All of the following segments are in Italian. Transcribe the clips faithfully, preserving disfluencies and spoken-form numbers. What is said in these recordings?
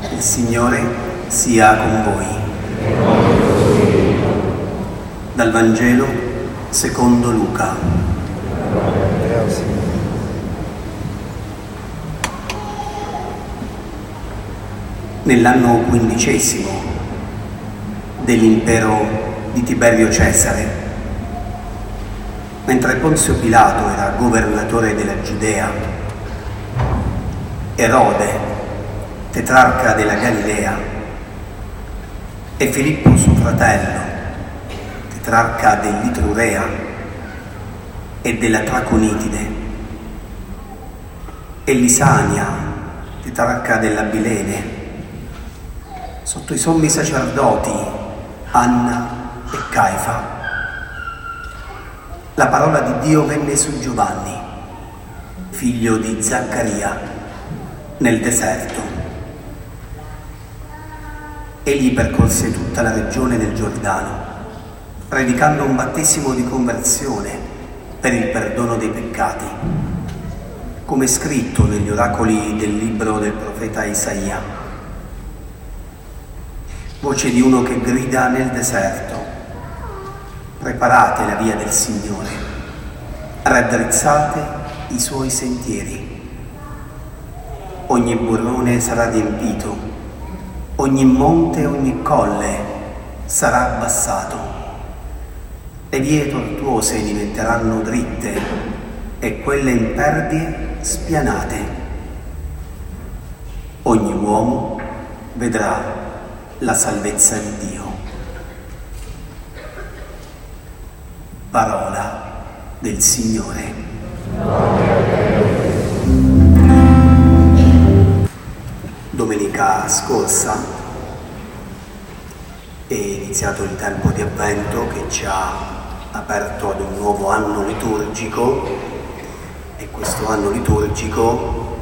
Il Signore sia con voi. Dal Vangelo secondo Luca. Nell'anno quindicesimo dell'impero di Tiberio Cesare, mentre Ponzio Pilato era governatore della Giudea, Erode, tetrarca della Galilea, e Filippo suo fratello, tetrarca dell'Itrurea e della Traconitide, e Lisania, tetrarca dell'Abilene, sotto i sommi sacerdoti Anna e Caifa, la parola di Dio venne su Giovanni, figlio di Zaccaria, nel deserto. Egli percorse tutta la regione del Giordano, predicando un battesimo di conversione per il perdono dei peccati, come scritto negli oracoli del libro del profeta Isaia. Voce di uno che grida nel deserto: preparate la via del Signore, raddrizzate i suoi sentieri. Ogni burrone sarà riempito, ogni monte e ogni colle sarà abbassato. Le vie tortuose diventeranno dritte e quelle impervie spianate. Ogni uomo vedrà la salvezza di Dio. Parola del Signore. Domenica scorsa è iniziato il tempo di Avvento che ci ha aperto ad un nuovo anno liturgico, e questo anno liturgico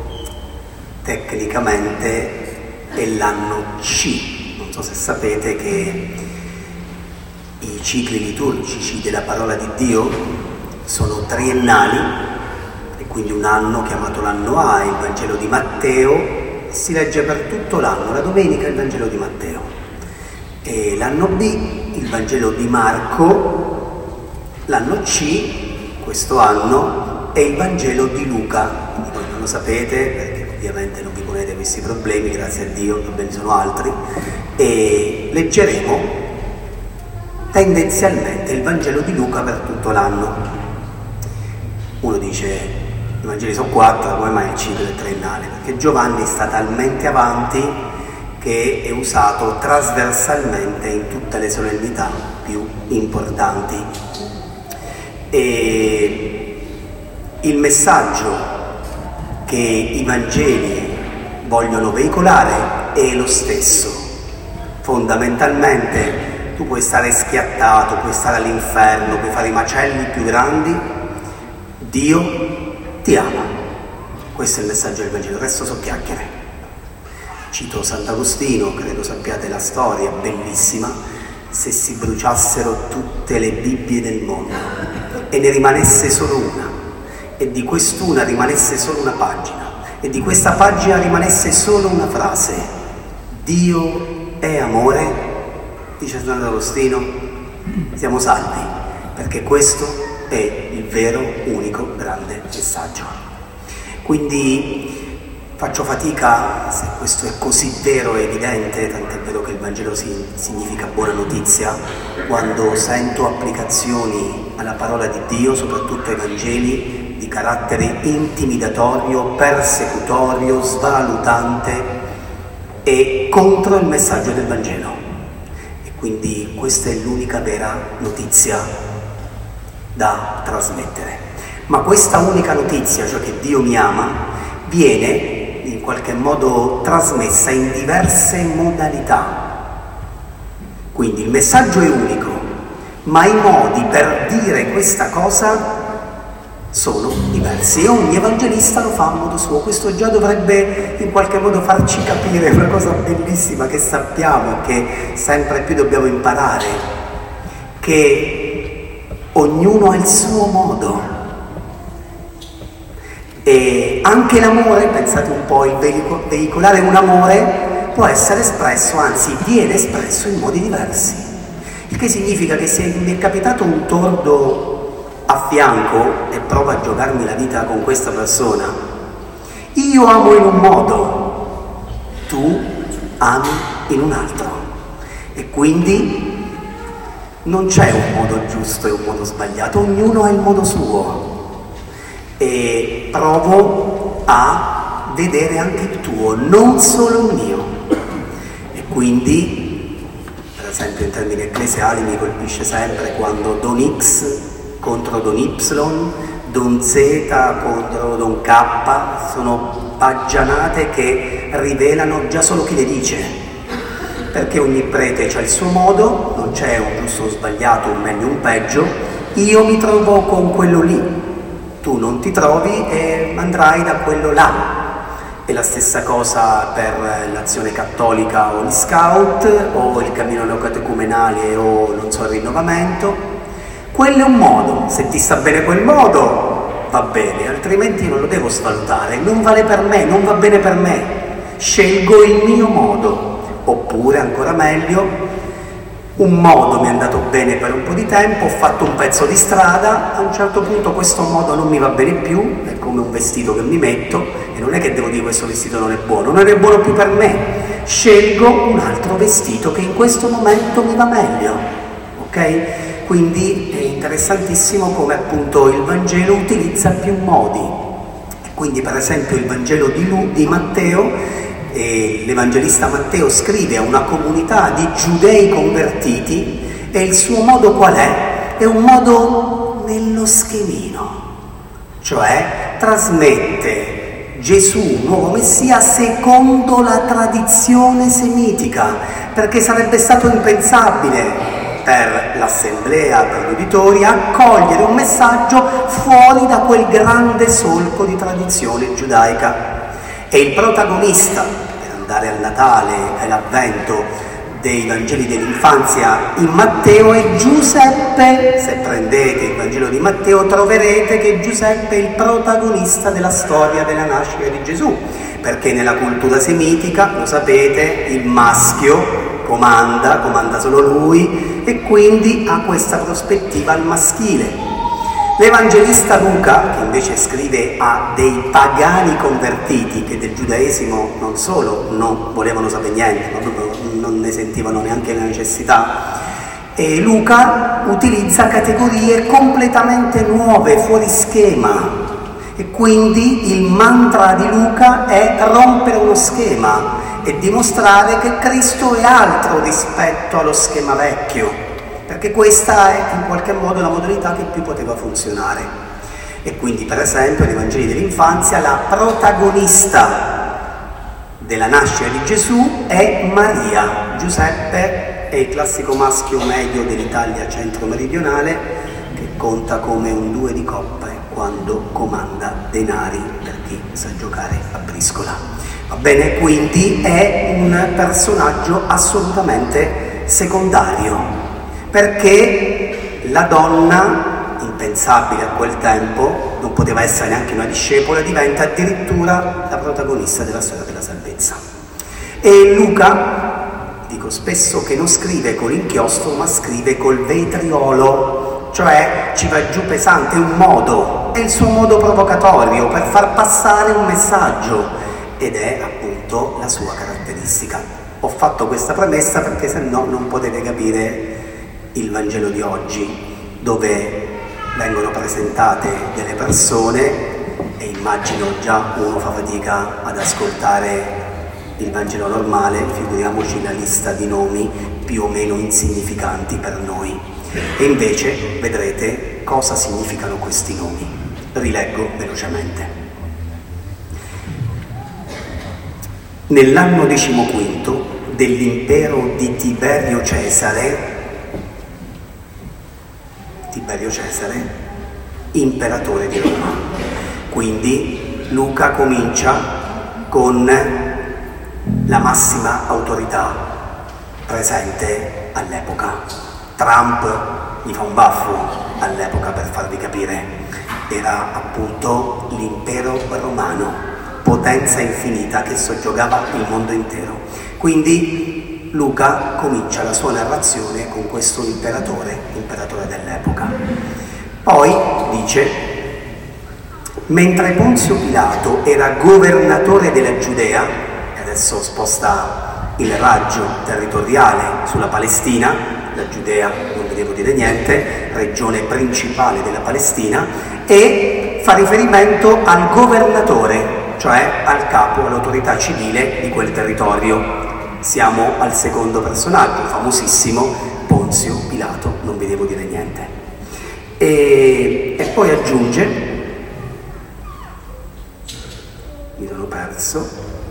tecnicamente è l'anno C. Non so se sapete che i cicli liturgici della parola di Dio sono triennali, e quindi un anno chiamato l'anno A è il Vangelo di Matteo, si legge per tutto l'anno, la domenica il Vangelo di Matteo, e l'anno B il Vangelo di Marco, l'anno C questo anno è il Vangelo di Luca. Quindi voi non lo sapete perché ovviamente non vi ponete questi problemi, grazie a Dio, non ve ne sono altri, e leggeremo tendenzialmente il Vangelo di Luca per tutto l'anno. Uno dice: i Vangeli sono quattro, come mai il ciclo è triennale? Perché Giovanni sta talmente avanti che è usato trasversalmente in tutte le solennità più importanti. E il messaggio che i Vangeli vogliono veicolare è lo stesso. Fondamentalmente tu puoi stare schiattato, puoi stare all'inferno, puoi fare i macelli più grandi, Dio ti ama. Questo è il messaggio del Vangelo, il resto sono chiacchiere. Cito Sant'Agostino, credo sappiate la storia, bellissima: se si bruciassero tutte le Bibbie del mondo e ne rimanesse solo una, e di quest'una rimanesse solo una pagina, e di questa pagina rimanesse solo una frase: Dio è amore, dice Sant'Agostino, siamo salvi, perché questo è il vero, unico, grande messaggio. Quindi faccio fatica, se questo è così vero e evidente, tant'è vero che il Vangelo si, significa buona notizia, quando sento applicazioni alla parola di Dio, soprattutto ai Vangeli, di carattere intimidatorio, persecutorio, svalutante e contro il messaggio del Vangelo. E quindi questa è l'unica vera notizia da trasmettere. Ma questa unica notizia, cioè che Dio mi ama, viene in qualche modo trasmessa in diverse modalità. Quindi il messaggio è unico, ma i modi per dire questa cosa sono diversi, e ogni evangelista lo fa a modo suo. Questo già dovrebbe in qualche modo farci capire una cosa bellissima che sappiamo, che sempre più dobbiamo imparare, che ognuno ha il suo modo. E anche l'amore, pensate un po', il veicolare un amore può essere espresso, anzi viene espresso in modi diversi. Il che significa che se mi è capitato un tordo a fianco e provo a giocarmi la vita con questa persona, io amo in un modo, tu ami in un altro. E quindi non c'è un modo giusto e un modo sbagliato, ognuno ha il modo suo. E provo a vedere anche il tuo, non solo il mio. E quindi, per esempio in termini ecclesiali, mi colpisce sempre quando Don X contro Don Y, Don Z contro Don K, sono baggianate che rivelano già solo chi le dice, perché ogni prete ha il suo modo, non c'è un giusto o sbagliato, un meglio o un peggio. Io mi trovo con quello lì, tu non ti trovi e andrai da quello là. E la stessa cosa per l'azione cattolica o gli scout o il cammino neocatecumenale o non so il rinnovamento. Quello è un modo, se ti sta bene quel modo va bene, altrimenti non lo devo svalutare, non vale per me, non va bene per me, scelgo il mio modo. Oppure ancora meglio, un modo mi è andato bene per un po' di tempo, ho fatto un pezzo di strada, a un certo punto questo modo non mi va bene più, è come un vestito che mi metto e non è che devo dire questo vestito non è buono, non è buono più per me, scelgo un altro vestito che in questo momento mi va meglio, ok? Quindi è interessantissimo come appunto il Vangelo utilizza più modi. Quindi per esempio il Vangelo di, Lu, di Matteo, e l'Evangelista Matteo scrive a una comunità di giudei convertiti e il suo modo qual è? È un modo nello schemino, cioè trasmette Gesù, nuovo Messia, secondo la tradizione semitica, perché sarebbe stato impensabile per l'assemblea, per l'uditoria, accogliere un messaggio fuori da quel grande solco di tradizione giudaica. E il protagonista, per andare al Natale e all'Avvento dei Vangeli dell'infanzia in Matteo, è Giuseppe. Se prendete il Vangelo di Matteo troverete che Giuseppe è il protagonista della storia della nascita di Gesù, perché nella cultura semitica, lo sapete, il maschio comanda, comanda solo lui, e quindi ha questa prospettiva al maschile. L'Evangelista Luca, che invece scrive a dei pagani convertiti che del giudaesimo non solo non volevano sapere niente, ma proprio non ne sentivano neanche la necessità, e Luca utilizza categorie completamente nuove, fuori schema, e quindi il mantra di Luca è rompere uno schema e dimostrare che Cristo è altro rispetto allo schema vecchio, perché questa è in qualche modo la modalità che più poteva funzionare. E quindi per esempio nei Vangeli dell'infanzia la protagonista della nascita di Gesù è Maria. Giuseppe è il classico maschio medio dell'Italia centro-meridionale che conta come un due di coppe quando comanda denari per chi sa giocare a briscola. Va bene? Quindi è un personaggio assolutamente secondario, perché la donna, impensabile a quel tempo, non poteva essere neanche una discepola, diventa addirittura la protagonista della storia della salvezza. E Luca, dico spesso che non scrive con l'inchiostro, ma scrive col vetriolo, cioè ci va giù pesante, è un modo, è il suo modo provocatorio per far passare un messaggio, ed è appunto la sua caratteristica. Ho fatto questa premessa perché se no non potete capire il Vangelo di oggi, dove vengono presentate delle persone e immagino già uno fa fatica ad ascoltare il Vangelo normale, figuriamoci la lista di nomi più o meno insignificanti per noi. E invece vedrete cosa significano questi nomi. Rileggo velocemente. Nell'anno decimoquinto dell'impero di Tiberio Cesare, Tiberio Cesare, imperatore di Roma. Quindi Luca comincia con la massima autorità presente all'epoca. Trump gli fa un baffo all'epoca, per farvi capire, era appunto l'impero romano, potenza infinita che soggiogava il mondo intero. Quindi Luca comincia la sua narrazione con questo imperatore, imperatore dell'epoca. Poi dice: mentre Ponzio Pilato era governatore della Giudea, e adesso sposta il raggio territoriale sulla Palestina, la Giudea non vi devo dire niente, regione principale della Palestina, e fa riferimento al governatore, cioè al capo, all'autorità civile di quel territorio. Siamo al secondo personaggio, famosissimo Ponzio Pilato, non vi devo dire niente. E, e poi aggiunge, mi sono perso,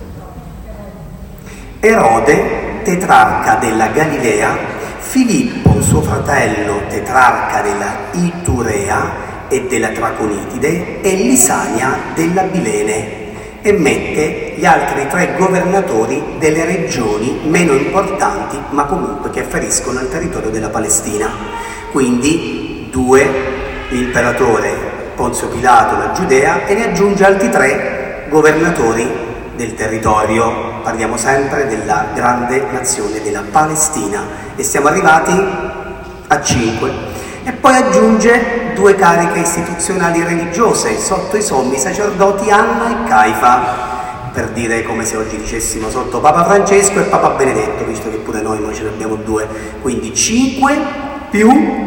Erode, tetrarca della Galilea, Filippo, suo fratello, tetrarca della Iturea e della Traconitide, e Lisania della Bilene, e mette gli altri tre governatori delle regioni meno importanti, ma comunque che afferiscono al territorio della Palestina. Quindi due, l'imperatore Ponzio Pilato, la Giudea, e ne aggiunge altri tre governatori del territorio. Parliamo sempre della grande nazione della Palestina e siamo arrivati a cinque. E poi aggiunge due cariche istituzionali religiose sotto i sommi sacerdoti Anna e Caifa, per dire come se oggi dicessimo sotto Papa Francesco e Papa Benedetto, visto che pure noi, noi ce ne abbiamo due. Quindi cinque più,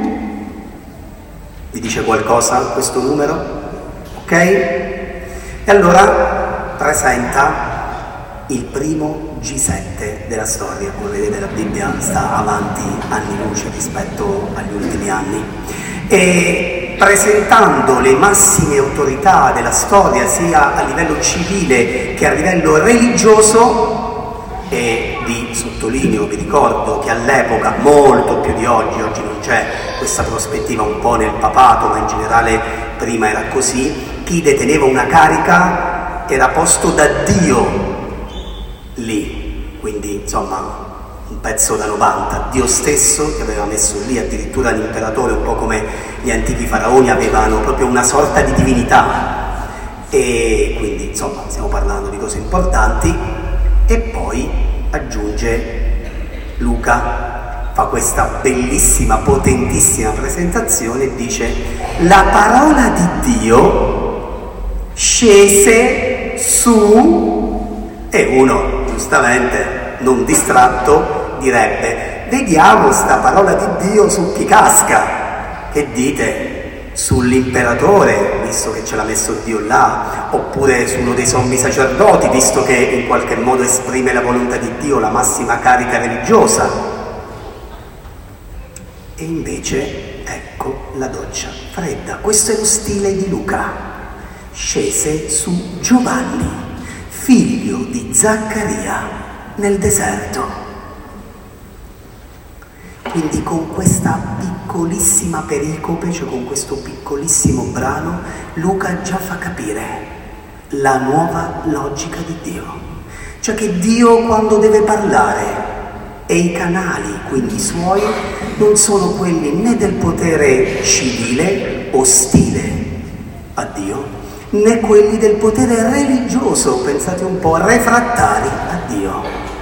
vi dice qualcosa questo numero? Ok? E allora presenta il primo G sette della storia. Come vedete la Bibbia sta avanti anni luce rispetto agli ultimi anni, e presentando le massime autorità della storia sia a livello civile che a livello religioso. E vi sottolineo, vi ricordo che all'epoca, molto più di oggi, oggi non c'è questa prospettiva un po' nel papato, ma in generale prima era così, chi deteneva una carica era posto da Dio lì, quindi insomma un pezzo da novanta, Dio stesso che aveva messo lì, addirittura l'imperatore, un po' come gli antichi faraoni avevano proprio una sorta di divinità, e quindi insomma stiamo parlando di cose importanti. E poi aggiunge Luca, fa questa bellissima, potentissima presentazione e dice: la parola di Dio scese su, e uno giustamente non distratto direbbe: vediamo sta parola di Dio su chi casca, che dite? Sull'imperatore, visto che ce l'ha messo Dio là, oppure su uno dei sommi sacerdoti, visto che in qualche modo esprime la volontà di Dio, la massima carica religiosa. E invece ecco la doccia fredda. Questo è lo stile di Luca. Scese su Giovanni, figlio di Zaccaria, nel deserto. Quindi con questa piccolissima pericope, cioè con questo piccolissimo brano, Luca già fa capire la nuova logica di Dio. Cioè che Dio, quando deve parlare, e i canali, quindi i suoi, non sono quelli né del potere civile, ostile a Dio, né quelli del potere religioso, pensate un po', refrattari a Dio,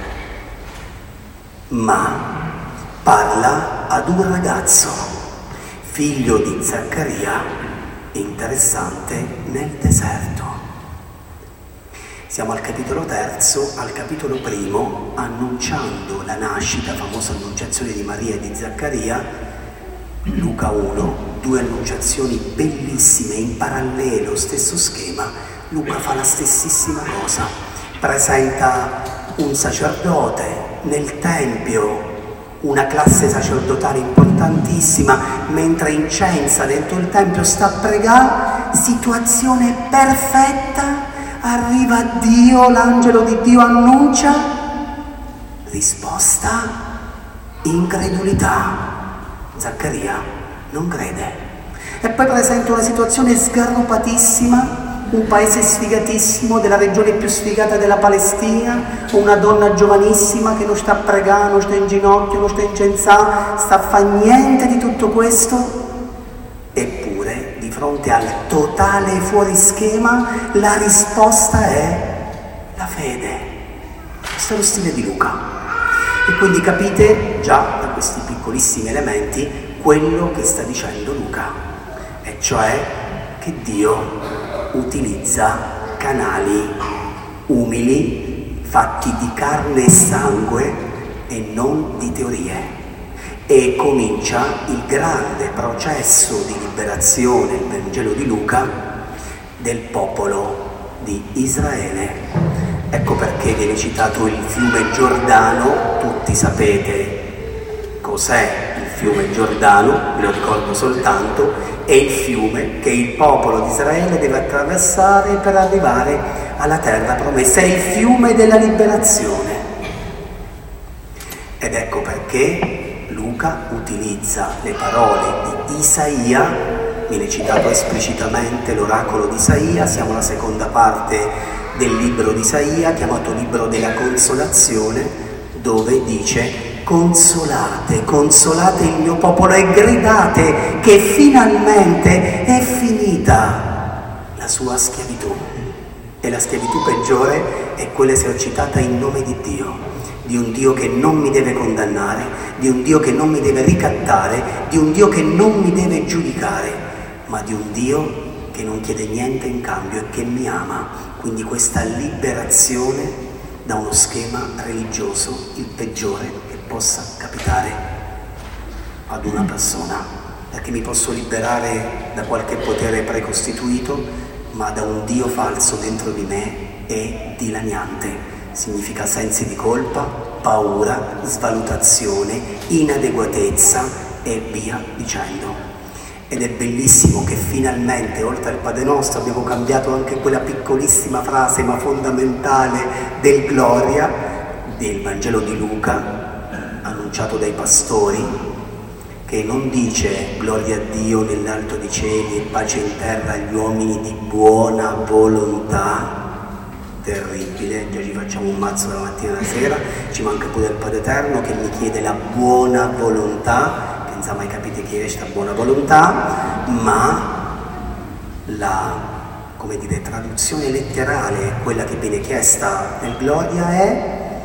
ma parla ad un ragazzo, figlio di Zaccaria, interessante, nel deserto. Siamo al capitolo terzo, al capitolo primo, annunciando la nascita, famosa annunciazione di Maria e di Zaccaria, Luca uno, due annunciazioni bellissime, in parallelo, stesso schema. Luca fa la stessissima cosa, presenta un sacerdote nel tempio, una classe sacerdotale importantissima, mentre incensa dentro il tempio, sta a pregare, situazione perfetta, arriva Dio, l'angelo di Dio annuncia, risposta, incredulità, Zaccaria non crede. E poi presenta una situazione sgarrupatissima, un paese sfigatissimo, della regione più sfigata della Palestina, una donna giovanissima che non sta a pregare, non sta in ginocchio, non sta a incensare, sta a fare niente di tutto questo. Eppure, di fronte al totale fuorischema, la risposta è Questo è lo stile di Luca. E quindi capite già da questi piccolissimi elementi quello che sta dicendo Luca, e cioè che Dio utilizza canali umili, fatti di carne e sangue e non di teorie. E comincia il grande processo di liberazione, il Vangelo di Luca, del popolo di Israele. Ecco perché viene citato il fiume Giordano. Tutti sapete cos'è il fiume Giordano, ve lo ricordo soltanto, è il fiume che il popolo di Israele deve attraversare per arrivare alla terra promessa, è il fiume della liberazione. Ed ecco perché Luca utilizza le parole di Isaia, viene citato esplicitamente l'oracolo di Isaia, siamo alla seconda parte del libro di Isaia, chiamato libro della consolazione, dove dice: consolate, consolate il mio popolo e gridate che finalmente è finita la sua schiavitù. E la schiavitù peggiore è quella esercitata in nome di Dio. Di un Dio che non mi deve condannare, di un Dio che non mi deve ricattare, di un Dio che non mi deve giudicare, ma di un Dio che non chiede niente in cambio e che mi ama. Quindi questa liberazione da uno schema religioso, il peggiore che possa capitare ad una persona, perché mi posso liberare da qualche potere precostituito, ma da un Dio falso dentro di me è dilaniante. Significa sensi di colpa, paura, svalutazione, inadeguatezza e via dicendo. Ed è bellissimo che finalmente, oltre al Padre Nostro, abbiamo cambiato anche quella piccolissima frase ma fondamentale del Gloria del Vangelo di Luca, annunciato dai pastori, che non dice gloria a Dio nell'alto dei cieli e pace in terra agli uomini di buona volontà. Terribile, già ci facciamo un mazzo dalla mattina alla sera, ci manca pure il Padre Eterno che mi chiede la buona volontà, che non sa mai capite chi è questa buona volontà, ma la, come dire, traduzione letterale, quella che viene chiesta nel Gloria è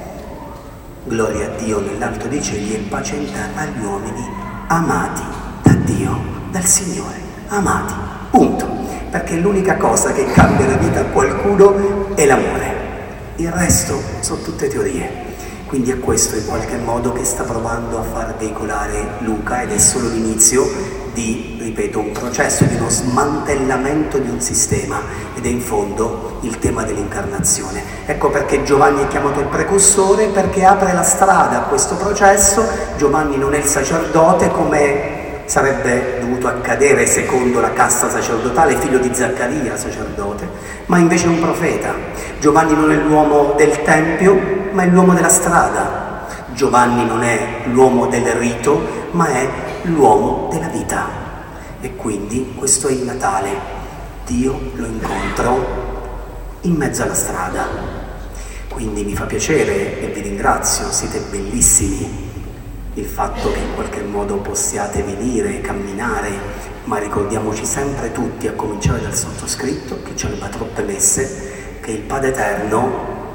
gloria a Dio nell'alto dei cieli e pace in terra agli uomini amati da Dio, dal Signore, amati, punto. Perché l'unica cosa che cambia la vita a qualcuno è l'amore, il resto sono tutte teorie. Quindi è questo in qualche modo che sta provando a far veicolare Luca, ed è solo l'inizio di, ripeto, un processo di uno smantellamento di un sistema, ed è in fondo il tema dell'incarnazione. Ecco perché Giovanni è chiamato il precursore, perché apre la strada a questo processo. Giovanni non è il sacerdote come sarebbe dovuto accadere secondo la casta sacerdotale, figlio di Zaccaria, sacerdote, ma invece è un profeta. Giovanni non è l'uomo del tempio, ma è l'uomo della strada. Giovanni non è l'uomo del rito, ma è l'uomo della vita. E quindi questo è il Natale. Dio lo incontro in mezzo alla strada. Quindi mi fa piacere e vi ringrazio, siete bellissimi. Il fatto che in qualche modo possiate venire, camminare, ma ricordiamoci sempre tutti, a cominciare dal sottoscritto, che ce ne va troppe messe, che il Padre Eterno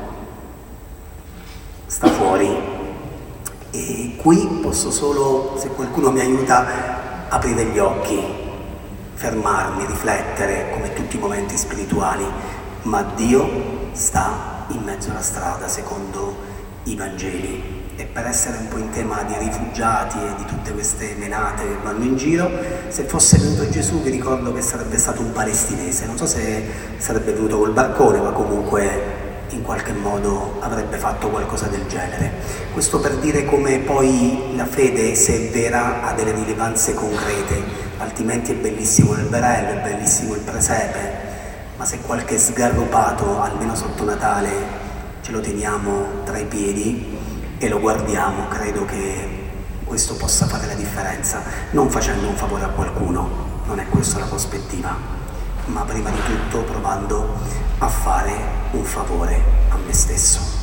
sta fuori. E qui posso solo, se qualcuno mi aiuta, aprire gli occhi, fermarmi, riflettere, come tutti i momenti spirituali, ma Dio sta in mezzo alla strada, secondo i Vangeli. E per essere un po' in tema di rifugiati e di tutte queste menate che vanno in giro, se fosse venuto Gesù vi ricordo che sarebbe stato un palestinese, non so se sarebbe venuto col barcone, ma comunque in qualche modo avrebbe fatto qualcosa del genere. Questo per dire come poi la fede, se è vera, ha delle rilevanze concrete, altrimenti è bellissimo l'alberello, è bellissimo il presepe, ma se qualche sgarrupato, almeno sotto Natale, ce lo teniamo tra i piedi e lo guardiamo, credo che questo possa fare la differenza, non facendo un favore a qualcuno, non è questa la prospettiva, ma prima di tutto provando a fare un favore a me stesso.